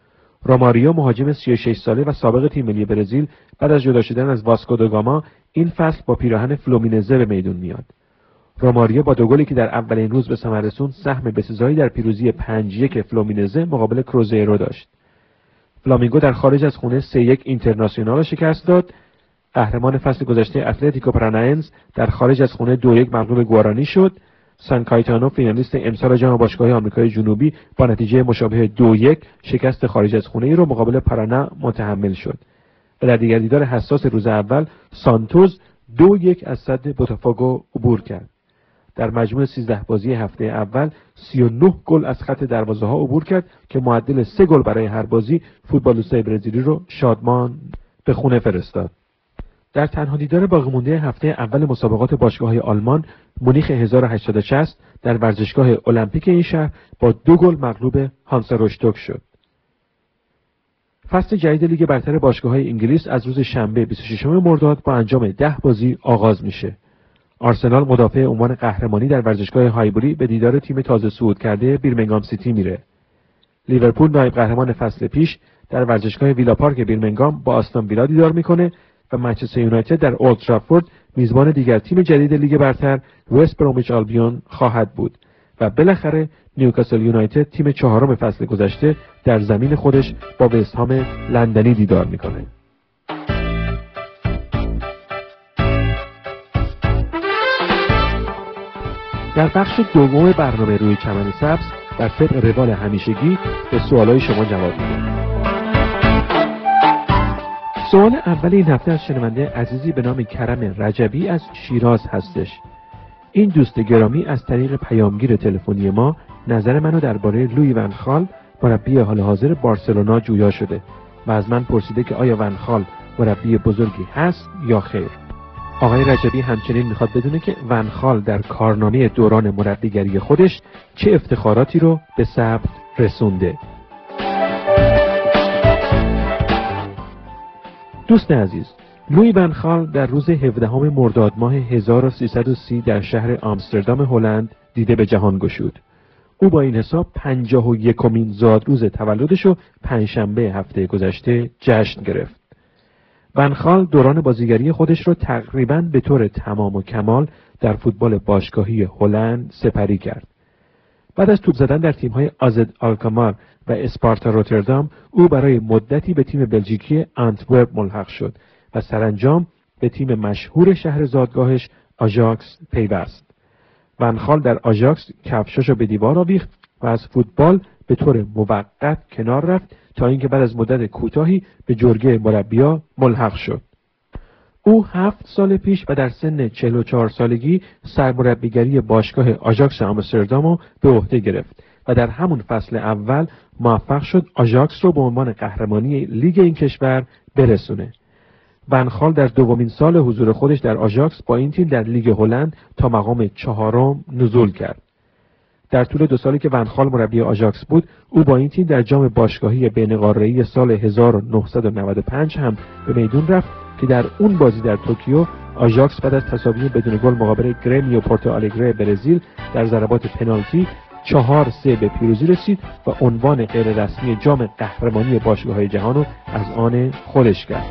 روماریو مهاجم 36 ساله و سابق تیم ملی برزیل بعد از جدا شدن از واسکو دا گاما این فصل با پیراهن فلومینزه به میدون میاد. روماریو با 2 گلی که در اولین روز به ثمر رسوند سهم بسزایی در پیروزی 5-1 فلومینزه مقابل کروزیرو داشت. فلامینگو در خارج از خونه 3-1 اینترناسیونال را شکست داد. قهرمان فصل گذشته اتلتیکو پارانائنز در خارج از خونه 2-1 مغلوب گوارانی شد. سان کایتانو فینالیست امسال جام باشگاهی آمریکای جنوبی با نتیجه مشابه 2-1 شکست خارج از خونه ای را مقابل پارانا متحمل شد. و در دیگر دیدار حساس روز اول سانتوس 2-1 از صد بوتافاگو عبور کرد. در مجموع 13 بازی هفته اول 39 گل از خط دروازه‌ها عبور کرد که معدل 3 گل برای هر بازی فوتبالیستای برزیلی رو شادمان به خونه فرستاد. در تنها دیدار باقی مونده هفته اول مسابقات باشگاه‌های آلمان، مونیخ 1860 در ورزشگاه المپیک این شهر با 2 گل مغلوب هانسا روشتوک شد. فصل جدید لیگ برتر باشگاه‌های انگلیس از روز شنبه 26 مرداد با انجام 10 بازی آغاز میشه. آرسنال مدافع عنوان قهرمانی در ورزشگاه هایبری به دیدار تیم تازه صعود کرده بیرمنگام سیتی میره. لیورپول نایب قهرمان فصل پیش در ورزشگاه ویلا پارک بیرمنگام با آستون ویلا دیدار میکنه و منچستر یونایتد در اولد ترافورد میزبان دیگر تیم جدید لیگ برتر وست برومیچ آلبیون خواهد بود و بالاخره نیوکاسل یونایتد تیم 4 فصل گذشته در زمین خودش با وست هام لندنی دیدار میکنه. در بخش دوم برنامه روی چمن سبز در طبق روال همیشگی به سوالای شما جواب میدیم. سوال اول این هفته از شنونده عزیزی به نام کرم رجبی از شیراز هستش. این دوست گرامی از طریق پیامگیر تلفنی ما نظر منو درباره لوی ون خال مربی حال حاضر بارسلونا جویا شده و از من پرسیده که آیا ون خال مربی بزرگی هست یا خیر. آقای رجبی همچنین میخواد بدونه که ون خال در کارنامه دوران مربیگری خودش چه افتخاراتی رو به ثبت رسونده. دوست عزیز، لوی ون خال در روز 17 مرداد ماه 1330 در شهر آمستردام هلند دیده به جهان گشود. او با این حساب 51مین زادروز تولدشو پنجشنبه هفته گذشته جشن گرفت. ون خال دوران بازیگری خودش رو تقریباً به طور تمام و کمال در فوتبال باشگاهی هلند سپری کرد. بعد از توپ زدن در تیم‌های آزد آلکمار و اسپارتا روتردام، او برای مدتی به تیم بلژیکی آنتورپ ملحق شد و سرانجام به تیم مشهور شهر زادگاهش آژاکس پیوست. ون خال در آژاکس کفشاشو به دیوار آویخت و از فوتبال به طور موقت کنار رفت تا اینکه بعد از مدت کوتاهی به جرگه مربی‌ها ملحق شد. او 7 سال پیش و در سن 44 سالگی سرمربیگری باشگاه آژاکس آمستردام به عهده گرفت و در همون فصل اول موفق شد آژاکس رو به عنوان قهرمانی لیگ این کشور برسونه. ون خال در 2مین سال حضور خودش در آژاکس با این تیم در لیگ هلند تا مقام 4 نزول کرد. در طول 2 سالی که ونخال مربی آژاکس بود، او با این تیم در جام باشگاهی بین‌قاره‌ای سال 1995 هم به میدون رفت که در اون بازی در توکیو آژاکس بعد از تساوی بدون گل مقابل گرمیو پورتو آلگره برزیل در ضربات پنالتی 4-3 به پیروزی رسید و عنوان غیر رسمی جام قهرمانی باشگاه‌های جهان رو از آن خودش کرد.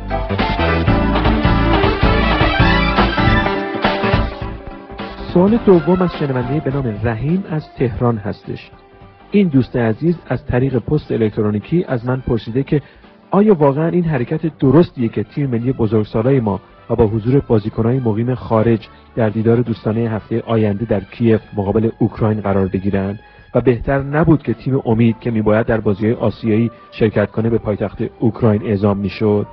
سوال دوم از شنونده به نام رحیم از تهران هستش. این دوست عزیز از طریق پست الکترونیکی از من پرسیده که آیا واقعا این حرکت درستیه که تیم ملی بزرگسالای ما و با حضور بازیکنان مقیم خارج در دیدار دوستانه هفته آینده در کیف مقابل اوکراین قرار بگیرند و بهتر نبود که تیم امید که میباید در بازی‌های آسیایی شرکت کنه به پایتخت اوکراین اعزام میشد؟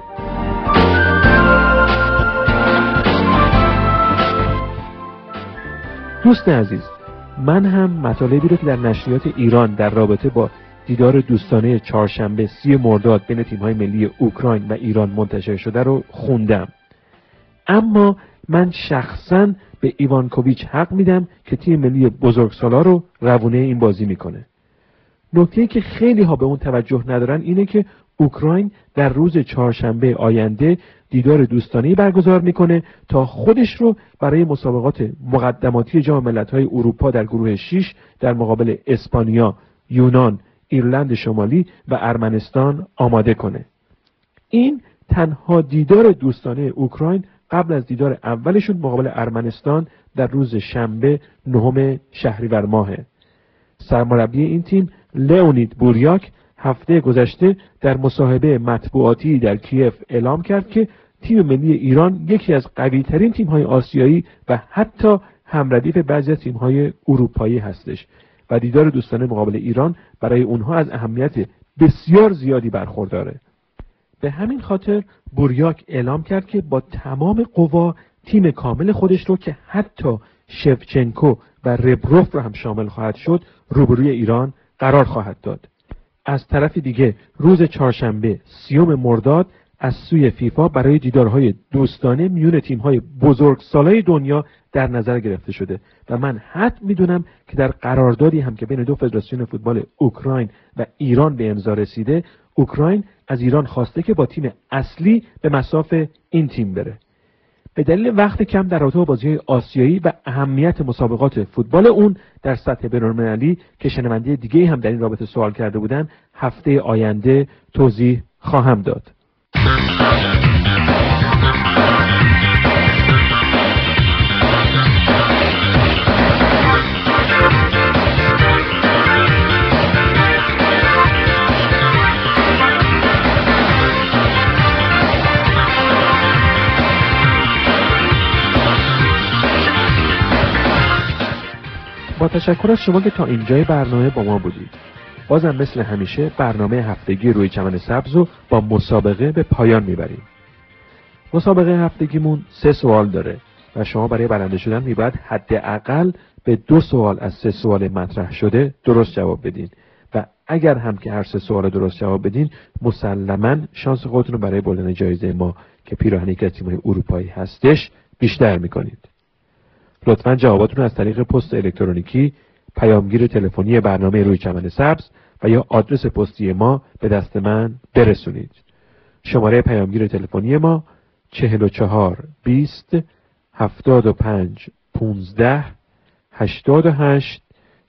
دوست عزیز، من هم مطالبی رو که در نشریات ایران در رابطه با دیدار دوستانه چهارشنبه 30 مرداد بین تیم‌های ملی اوکراین و ایران منتشر شده رو خوندم. اما من شخصاً به ایوانکوویچ حق میدم که تیم ملی بزرگسالا رو روونه این بازی میکنه. نکته‌ای که خیلی ها به اون توجه ندارن اینه که اوکراین در روز چهارشنبه آینده دیدار دوستانه‌ای برگزار میکنه تا خودش رو برای مسابقات مقدماتی جام ملت‌های اروپا در گروه 6 در مقابل اسپانیا، یونان، ایرلند شمالی و ارمنستان آماده کنه. این تنها دیدار دوستانه اوکراین قبل از دیدار اولشون مقابل ارمنستان در روز شنبه 9 شهریور ماهه. سرمربی این تیم لئونید بوریاک هفته گذشته در مصاحبه مطبوعاتی در کیف اعلام کرد که تیم ملی ایران یکی از قوی‌ترین تیم‌های آسیایی و حتی همردیف بعضی از تیم‌های اروپایی هستش و دیدار دوستانه مقابل ایران برای اونها از اهمیت بسیار زیادی برخورداره. به همین خاطر بوریاک اعلام کرد که با تمام قوا تیم کامل خودش رو که حتی شفچنکو و ربروف رو هم شامل خواهد شد روبروی ایران قرار خواهد داد. از طرف دیگه روز چهارشنبه 30 مرداد از سوی فیفا برای دیدارهای دوستانه میون تیم‌های بزرگسالای دنیا در نظر گرفته شده و من حتم میدونم که در قراردادی هم که بین دو فدراسیون فوتبال اوکراین و ایران به امضا رسیده، اوکراین از ایران خواسته که با تیم اصلی به مصاف این تیم بره. به دلیل وقت کم در رابطه با بازی‌های آسیایی و اهمیت مسابقات فوتبال اون در سطح بین‌المللی که شنونده دیگه‌ای هم در این رابطه سوال کرده بودن، هفته آینده توضیح خواهم داد. با تشکر از شما که تا اینجای برنامه با ما بودید. بازم مثل همیشه برنامه هفتگی روی چمن سبز رو با مسابقه به پایان میبریم. مسابقه هفتگیمون 3 سوال داره و شما برای برنده شدن میباید حداقل به 2 سوال از 3 سوال مطرح شده درست جواب بدین و اگر هم که هر 3 سوال درست جواب بدین مسلماً شانس خودتون رو برای بردن جایزه ما که پیراهن یکی از تیم‌های اروپایی هستش بیشتر میکنید. لطفاً جواباتون رو از طریق پست الکترونیکی، پیامگیر تلفنی برنامه روی چمن سبز و یا آدرس پستی ما به دست من برسونید. شماره پیامگیر تلفنی ما 44 20 75 15 88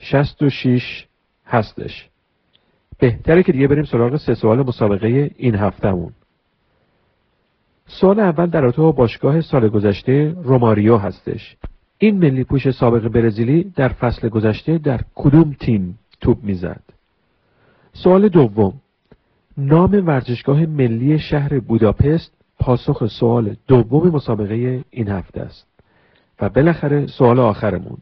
66 هستش. بهتره که دیگه بریم سراغ 3 سوال مسابقه این هفتهمون. سوال اول در رابطه با باشگاه سال گذشته روماریو هستش. این ملی پوش سابق برزیلی در فصل گذشته در کدوم تیم توپ میزد؟ سوال دوم، نام ورزشگاه ملی شهر بوداپست پاسخ سوال دوم مسابقه این هفته است. و بالاخره سوال آخرمون،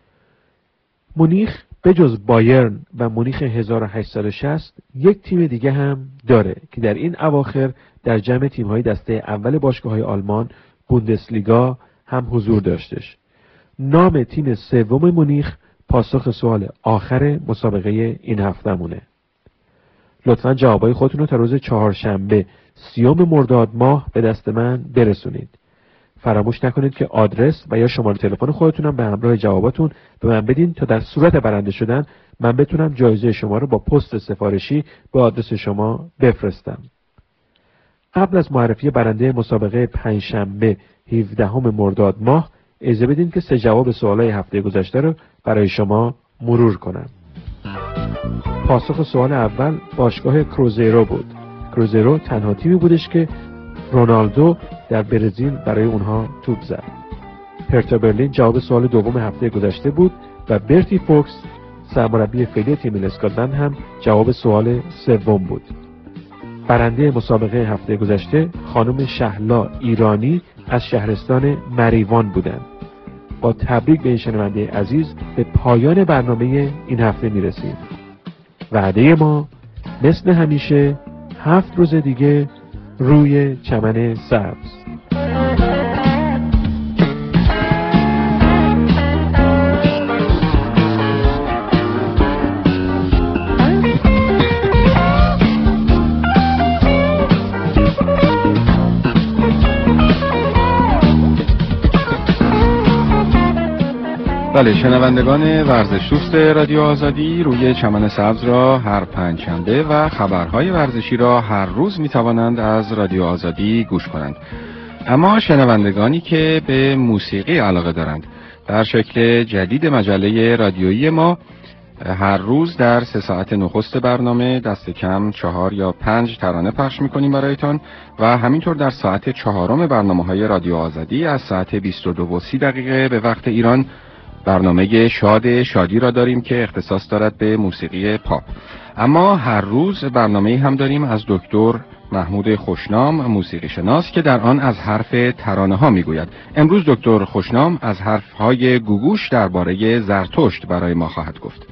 مونیخ به جز بایرن و مونیخ 1860 یک تیم دیگه هم داره که در این اواخر در جمع تیم‌های دسته اول باشگاه‌های آلمان بوندسلیگا هم حضور داشتش. نام تیم سوم مونیخ پاسخ سوال آخر مسابقه این هفته‌مونه. لطفاً جوابای خودتون رو تا روز چهارشنبه 30 مرداد ماه به دست من برسونید. فراموش نکنید که آدرس و یا شماره تلفن خودتونم به همراه جواباتون به من بدین تا در صورت برنده شدن من بتونم جایزه شما رو با پست سفارشی به آدرس شما بفرستم. قبل از معرفی برنده مسابقه پنجشنبه 17 مرداد ماه اجازه بدین که 3 جواب سوالای هفته گذشته رو برای شما مرور کنم. پاسخ سوال اول باشگاه کروزیرو بود. کروزیرو تنها تیمی بودش که رونالدو در برزیل برای اونها توپ زد. هرتا برلین جواب سوال دوم هفته گذشته بود و برتی فوکس سرمربی فعلی تیم اسکاتلند هم جواب سوال سوم بود. برنده مسابقه هفته گذشته خانم شهلا ایرانی از شهرستان مریوان بودند. با تبریک به این شنونده عزیز به پایان برنامه این هفته میرسیم. وعده ما مثل همیشه 7 روز دیگه روی چمن سبز. بله، شنوندگان ورزش دوست رادیو آزادی روی چمن سبز را هر پنجشنبه و خبرهای ورزشی را هر روز می توانند از رادیو آزادی گوش کنند. اما شنوندگانی که به موسیقی علاقه دارند، در شکل جدید مجله رادیویی ما هر روز در 3 ساعت نخست برنامه دست کم 4 یا 5 ترانه پخش می‌کنیم برایتان و همینطور در ساعت 4 برنامه‌های رادیو آزادی از ساعت 22:30 به وقت ایران برنامه شادی را داریم که اختصاص دارد به موسیقی پاپ. اما هر روز برنامه‌ای هم داریم از دکتر محمود خوشنام موسیقی شناس که در آن از حرف ترانه ها میگوید. امروز دکتر خوشنام از حرفهای گوگوش درباره زرتشت برای ما خواهد گفت.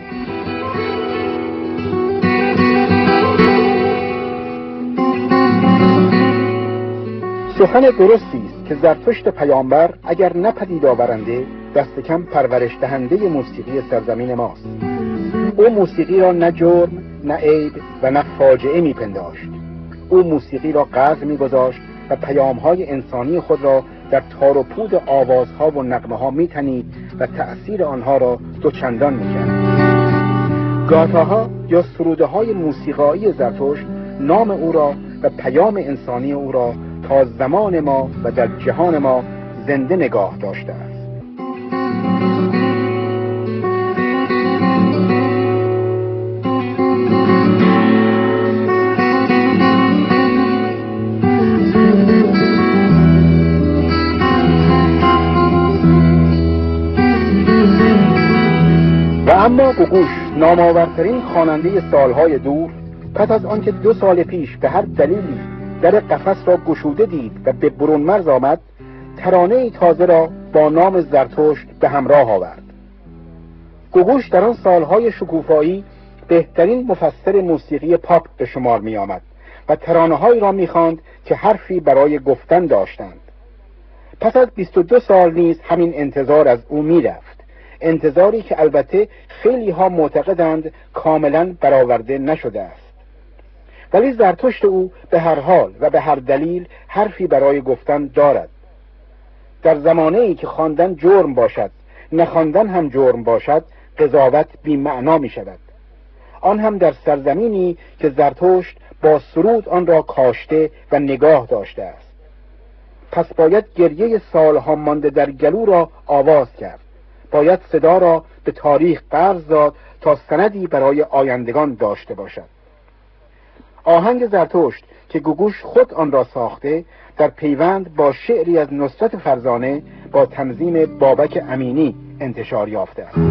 سخن درستی است که زرتشت پیامبر اگر نه پدید آورنده دست کم پرورش دهنده موسیقی سرزمین ماست. او موسیقی را نه جرم، نه عیب و نه فاجعه میپنداشت. او موسیقی را قدر میگذاشت و پیامهای انسانی خود را در تار و پود آوازها و نغمه‌ها میتنید و تأثیر آنها را دوچندان میکرد. گاتاها یا سروده‌های موسیقایی زرتشت نام او را و پیام انسانی او را تا زمان ما و در جهان ما زنده نگاه داشته است. و اما گوگوش نامآورترین خواننده سالهای دور پس از آنکه 2 سال پیش به هر دلیلی در قفس را گشوده دید و به برون مرز آمد، ترانه تازه را با نام زرتشت به همراه آورد. گوگوش در آن سالهای شکوفایی بهترین مفسر موسیقی پاپ به شمار می آمد و ترانه‌هایی را می خواند که حرفی برای گفتن داشتند. پس از 22 سال نیز همین انتظار از او می رفت، انتظاری که البته خیلی ها معتقدند کاملا برآورده نشده است. ولی زرتشت او به هر حال و به هر دلیل حرفی برای گفتن دارد. در زمانه‌ای که خواندن جرم باشد، نخواندن هم جرم باشد، قضاوت بی معنا می شود. آن هم در سرزمینی که زرتشت با سرود آن را کاشته و نگاه داشته است. پس باید گریه سالها مانده در گلو را آواز کرد. باید صدا را به تاریخ قرض داد تا سندی برای آیندگان داشته باشد. آهنگ زرتشت که گوگوش خود آن را ساخته در پیوند با شعری از نصرت فرزانه با تنظیم بابک امینی انتشار یافته است.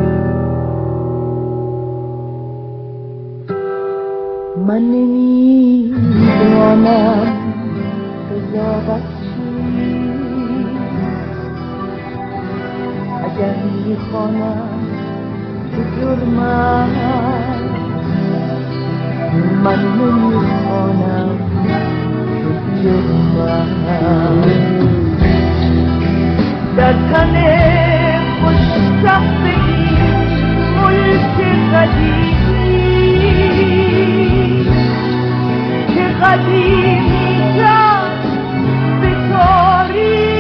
من نمی‌دانم قضاوت چیست، اگر می‌خوانم به جرمم، من نمی‌خوانم به جرمم. در تن خوش‌صحبه‌ای ملک قدیمی که قدیمی کرد به تاریخ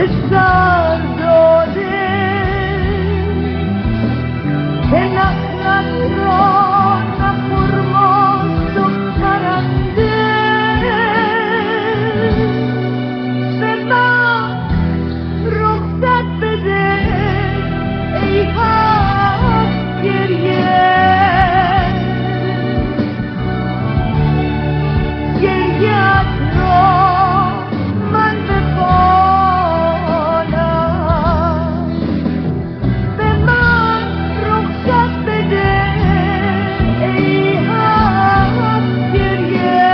که سر داده که نخلت را نخورماست و پرنده به من رخصت بده ای هفت گریه گریت را من بخوانم به من رخصت بده ای هفت گریه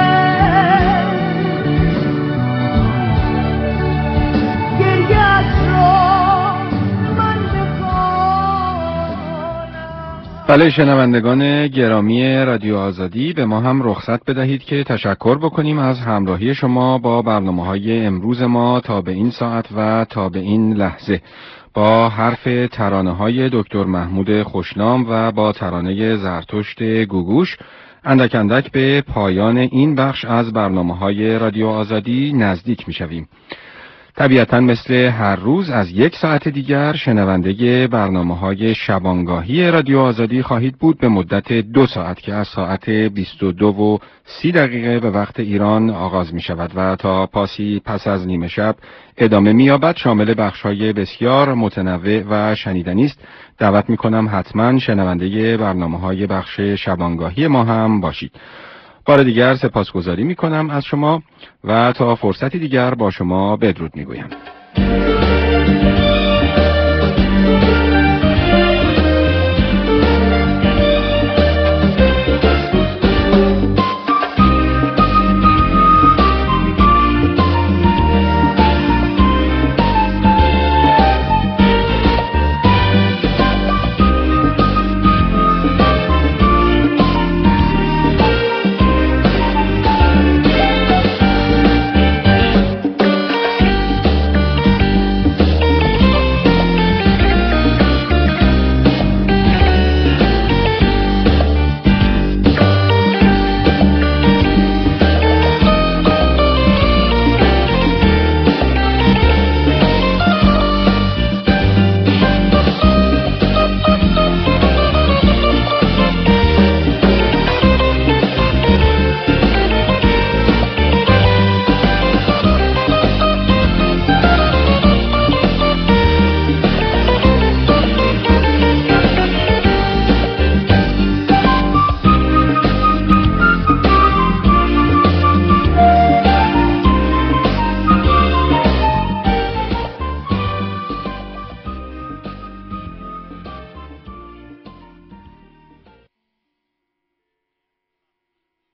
گریت را من بخوانم. بله شنوندگان گرامی رادیو آزادی، به ما هم رخصت بدهید که تشکر بکنیم از همراهی شما با برنامه‌های امروز ما تا به این ساعت و تا به این لحظه. با حرف ترانه‌های دکتر محمود خوشنام و با ترانه زرتشت گوگوش اندک اندک به پایان این بخش از برنامه‌های رادیو آزادی نزدیک می‌شویم. طبیعتاً مثل هر روز از 1 ساعت دیگر شنونده برنامه‌های شبانگاهی رادیو آزادی خواهید بود به مدت 2 ساعت که از ساعت 22:30 به وقت ایران آغاز می شود و تا پس از نیمه شب ادامه می یابد. شامل بخش‌های بسیار متنوع و شنیدنی است. دعوت می کنم حتماً شنونده برنامه‌های بخش شبانگاهی ما هم باشید. بار دیگر سپاسگزاری می کنم از شما و تا فرصتی دیگر با شما بدرود می گویم.